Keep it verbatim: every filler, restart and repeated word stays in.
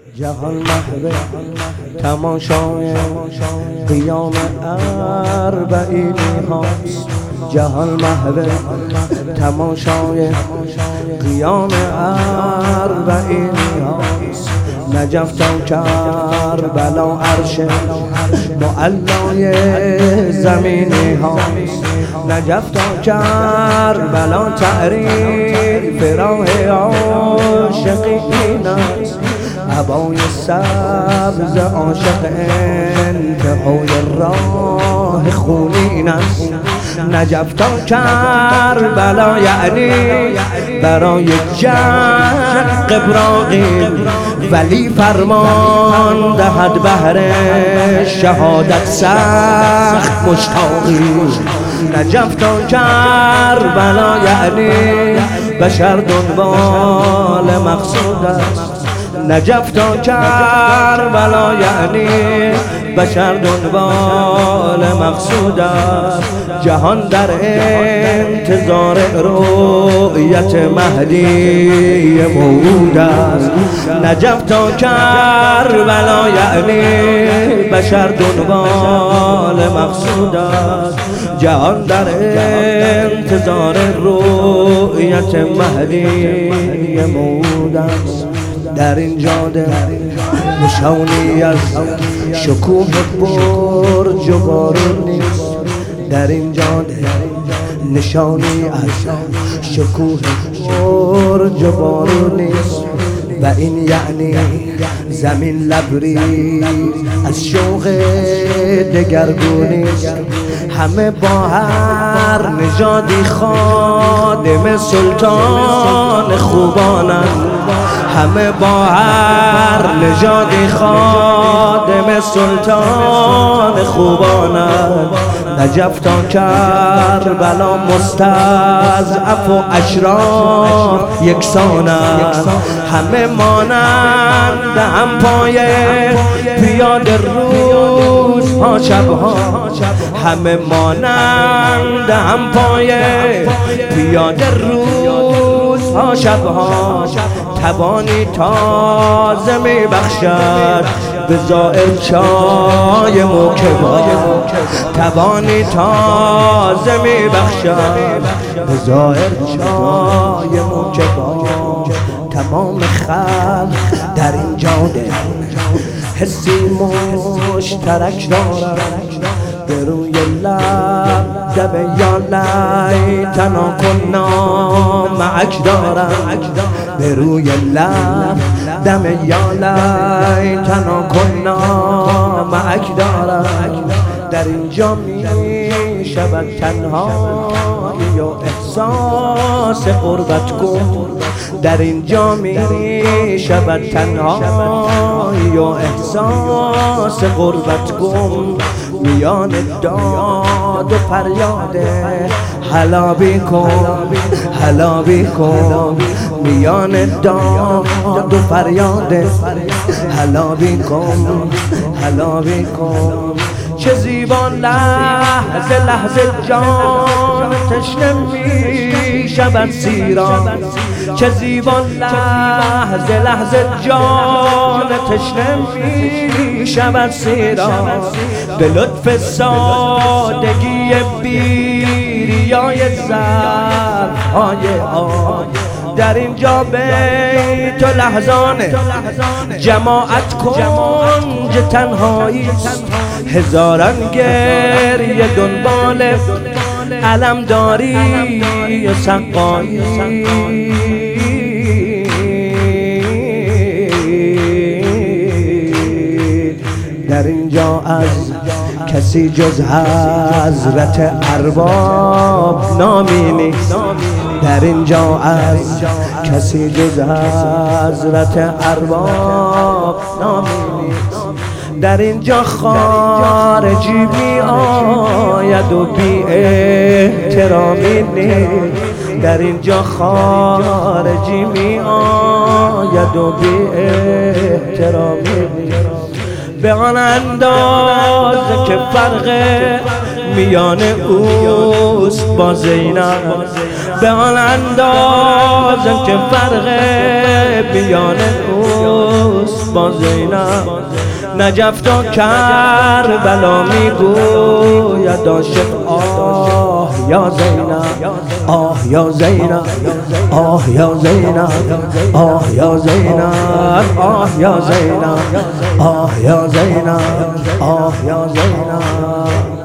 جهان محو تماشای قیام اربعینی هاست. جهان محو تماشای قیام اربعینی هاست. نجف تا کربلا عرش معلای زمینی هاست. نجف تا کربلا تعریف راه عاشقین است. عبای سبز عاشق انتهای راه خونین است. نجف تا کربلا یعنی برای جنگ قبراقین، ولی فرمان دهد بهر شهادت سخت مشتاقی. نجف تا کربلا یعنی بشر دنبال مقصود است. نجف تا کربلا یعنی بشر دنبال مقصود است. جهان در انتظار رؤیت مهدی موعود است. نجف تا کربلا یعنی بشر دنبال مقصود است. جهان در انتظار رؤیت مهدی موعود است. در این جاده نشانی از شکوه برج و بارون نیست. در این جاده نشانی از شکوه برج و بارون نیست. و این یعنی زمین لبریز از شوق دگرگونی است. همه با هر نژادی خادم سلطان خوبانند. همه با هر نژادی خادم سلطان خوبانند. نجف تا کربلا مستضعف و اشرار یکسانند. همه مانند هم پای پیاده روزها شبها. همه مانند هم پای پیاده روزها شبها. توانی تازه می بخشد به زائر چای موکبا. توانی تازه می بخشد به زائر چای موکبا. تمام خلق در این جاده حسی مشترک دارد. به روی لب دب یا لیتنا کنا معک دارد. به روی لب دم یا لیتنا کنا معک دارد. در اینجا می شود تنهایی و احساس غربت کن. در اینجا می شود تنهایی و احساس غربت کن. میان داد و فریاد حلابی کن، حلابی کن. میان داد و فریاد حلابی کن، حلابی کن. چه زیبا لحظه لحظه جان تشنه می شود سیران. چه زیبا لحظه لحظه جان تشنه می شود سیران. به لطف سادگی بیریای ظرف‌های آب. در اینجا بیت و لحظانه جماعت کنج تنهایی است. هزاران گریه دنبال علمداری و سقایی. در اینجا از کسی جز حضرت ارباب نامی نیست. در اینجا از کسی جز حضرت ارباب نامی نیست. در اینجا خارجی می آید و بی احترامی نیست. در اینجا خارجی می آید و بی احترامی نیست. به آن اندازه که فرق میان اوست با زینب، به آن اندازه که فرق میان اوست با زینب نجف تا کربلا میگوید عاشق آه یا زینب آه یا زینب آه یا زینب آه یا زینب آه یا زینب آه یا زینب آه یا زینب